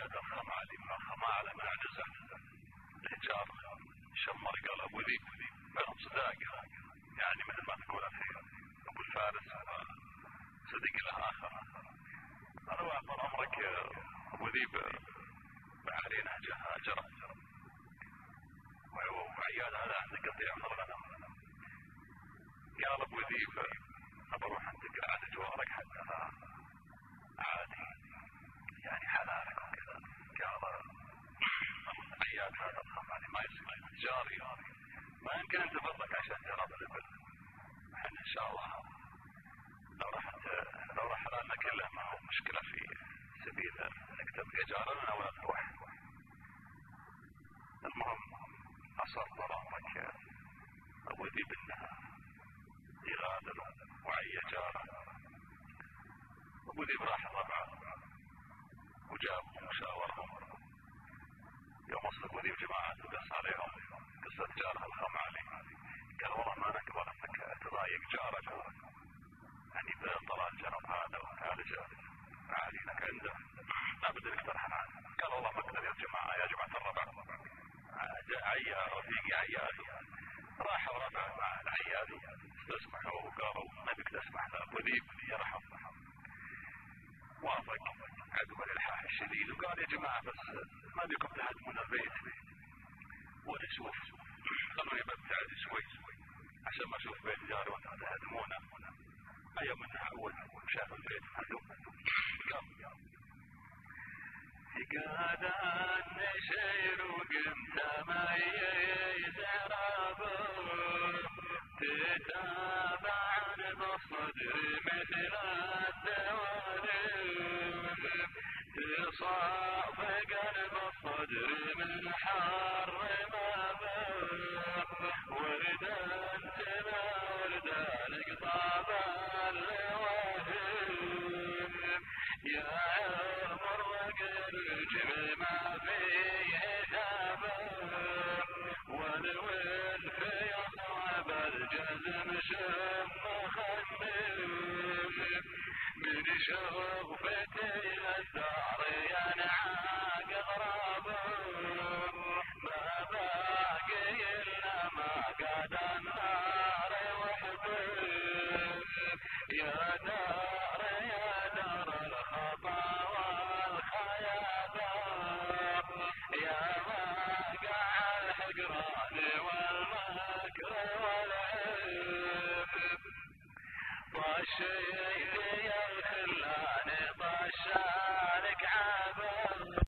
عياد الخمالي من الخمالة من عنزة الحجار شمر قلب وذيب بينهم صداق يعني مثل ما تقول الحين ابو الفارس صديق له اخر. انا واخر عمرك ابو ذيب بعالي نهجه جرى وعياد هذا عنده قطيع من الغنم. قال ابو ذيب بروح عندك عاد جوارك حتى عادي يعني حلالك وكذا. قال عياد هذا الخمالي ما يصير جاري ما يمكن انت فضلك عشان جراب الابل. احنا ان شاء الله لو راح لنا كله ما هو مشكله في سبيل انك تبقى جارنا ولا تروح. المهم اصر طال عمرك ابو ذيب انها يغادر وعي جاره. ابو ذيب راح ربعه وجابهم وشاورهم. يوم وصل ابو ذيب جماعات وقص عليهم قصة جارها الخمالي. قال والله ما نقبل انك تضايق جارك يعني بطلع الجنب هذا وتعالج معالينك عنده ما بدنا نقترح عنه. قال والله ما اقدر يا جماعة الربع عيا رفيقي عياد. راحوا ربع مع العياد استسمحوا وقالوا ما بك تسمح لابو ذيب يرحم. وافق عقب الالحاح الشديد وقال يا جماعة بس ما بكم تهدمون البيت ونشوف خلوني ببتعد شوي عشان ما اشوف بيت جاري وانتم تهدمونه. ايام من تعود شاف البيت مهدوم قال النشير وقمت ميز عرابه تتابع بالصدر مثل الدوالب تصاب قلب الصدر من حر ما باب وردا تلا وردا لقطاب الواهب يا مرق الجبل ما فيه ثابت والول في أصعب الجزم شم خنب من شوف